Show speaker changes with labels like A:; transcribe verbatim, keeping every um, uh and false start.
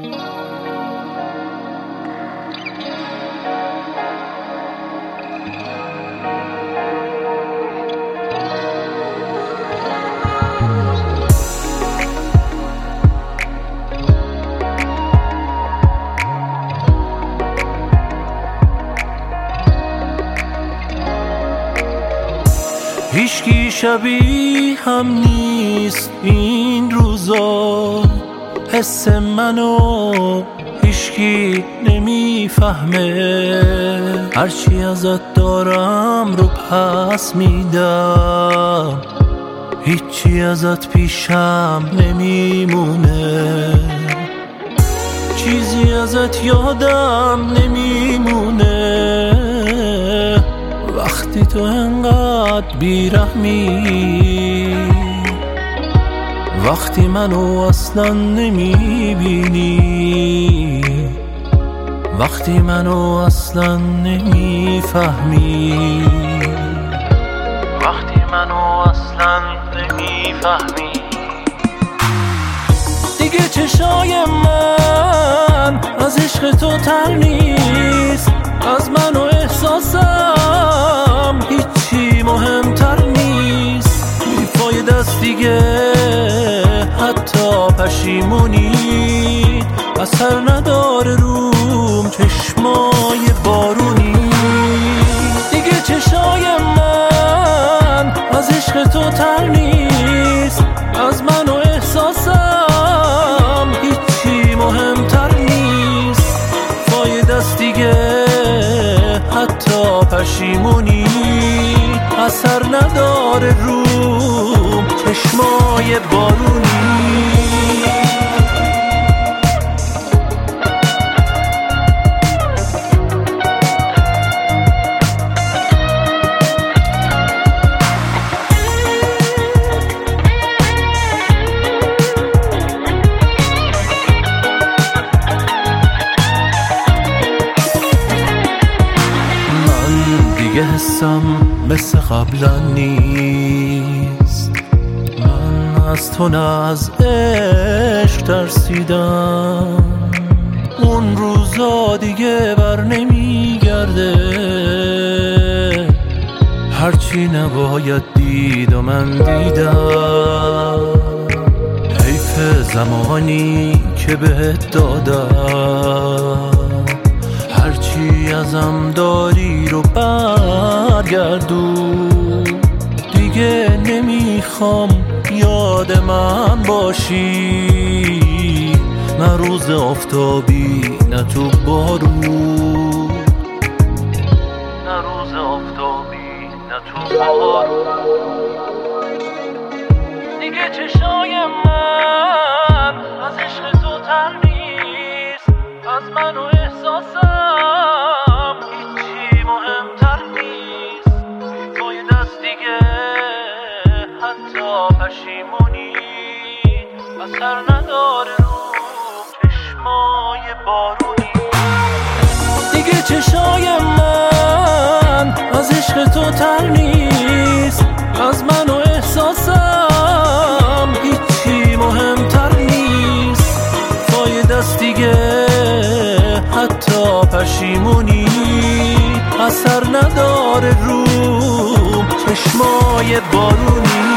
A: هیچکی شبیه هم نیست این روزا، حس منو هیچکی نمیفهمه، هرچی ازت دارم رو پس میدم، هیچی ازت پیشم نمیمونه، چیزی ازت یادم نمیمونه، وقتی تو انقدر بیرحمی، وقتی منو اصلا نمیبینی، وقتی منو اصلا نمیفهمی، وقتی منو اصلا نمیفهمی. دیگه چشای من از عشق تو تر نیست، از من و احساسم هیچی مهمتر نیست، بیفاید است دیگه حتی پشیمونی، اثر نداره روم چشمای بارونی. دیگه چشای من از عشق تو تر نیست، از من و احساسم هیچی مهمتر نیست، فاید است دیگه حتی پشیمونی، اثر نداره روم چشمای بارونی. دیگه حسم مثل قبلا نیست، من از تو نه از عشق ترسیدم، اون روزا دیگه بر نمیگرده، هرچی نباید دید و من دیدم، حیف زمانی که بهت دادم، هرچی ازم داری رو برگردون، دیگه نمیخوام یاد من باشی، نه روز آفتابی نه تو بارون، نه روز آفتابی نه تو بارون. دیگه چشای من از عشق تو تر نیست، از من و احساسم هیچی مهمتر نیست، باید است دیگه حتی پشیمونی، اثر نداره رو چشمای بارونی. دیگه چشای من از عشق تو تر نیست، از من و احساسم هیچی مهمتر نیست، باید است دیگه حتی پشیمونی، اثر نداره روم چشمای بارونی.